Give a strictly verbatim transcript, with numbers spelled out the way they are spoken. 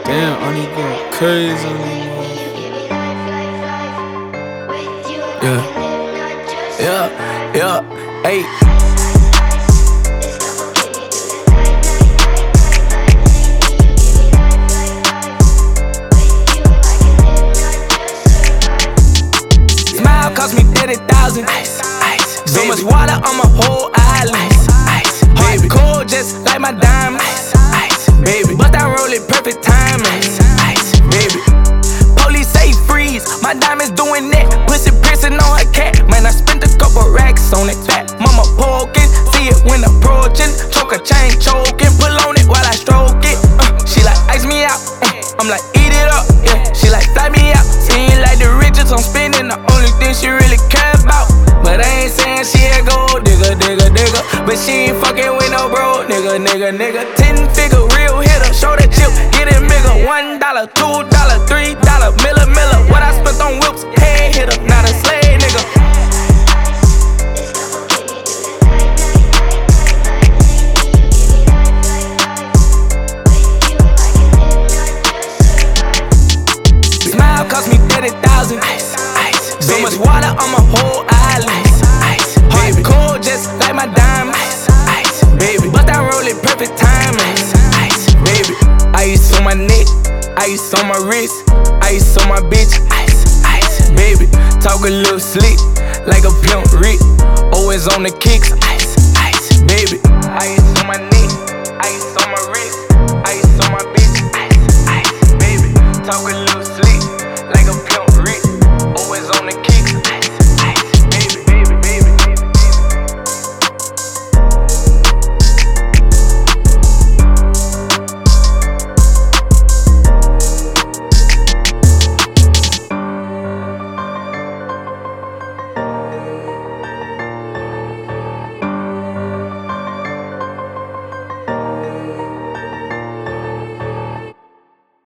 Damn, I need going crazy on these motherfuckers. Yeah, yeah, yeah, hey. Smile cost me thirty thousand. So much water on my whole island. Heart cold just like my diamonds. Baby, but I roll it perfect timing. Baby, police say freeze. My diamonds doing that. Pussy pressing on her cat. Man, I spent a couple racks on it. Fat mama poking. See it when approaching. Choke a chain choking. Pull on it while I stroke it. Uh, she like ice me out. Uh, I'm like eat it up. Yeah, she like fly me out. Seem like the riches I'm spending. The only thing she really care about. But I ain't saying she a gold digger, digger, digger. But she ain't fucking with no bro, nigga, nigga, nigga. Ten figure real hitter, show that chip, get it bigger. One dollar, two dollar, three dollar, miller, miller. What I spent on whips, head hitter, not a slave, nigga. Smile cost me thirty thousand. So much water on my whole island. Heart cold just like my diamonds. Baby, but I roll it perfect timing. Baby, ice on my neck, ice on my wrist, ice on my bitch. Baby, talk a little slick like a pimp Rick. Always on the kicks.